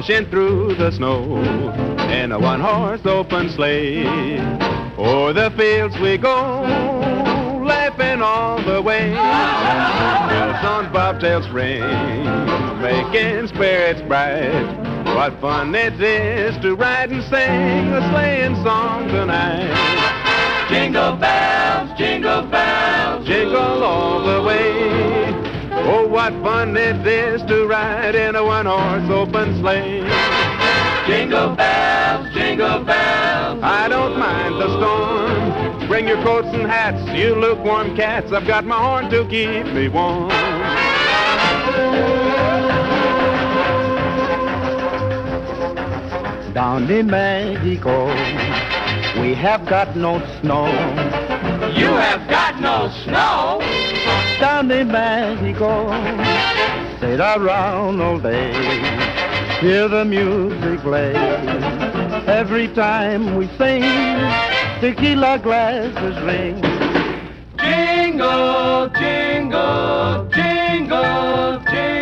dashing through the snow in a one-horse open sleigh. O'er the fields we go, laughing all the way. Bells on bobtails ring, making spirits bright. What fun it is to ride and sing a sleighing song tonight. Jingle bells, jingle all the way. Oh, what fun it is to ride in a one-horse open sleigh. Jingle bells, I don't mind the storm. Bring your coats and hats, you lukewarm cats. I've got my horn to keep me warm. Down in Mexico, we have got no snow. You have got no snow? Down in Mexico, sit around all day, hear the music play. Every time we sing, tequila glasses ring. Jingle, jingle, jingle, jingle.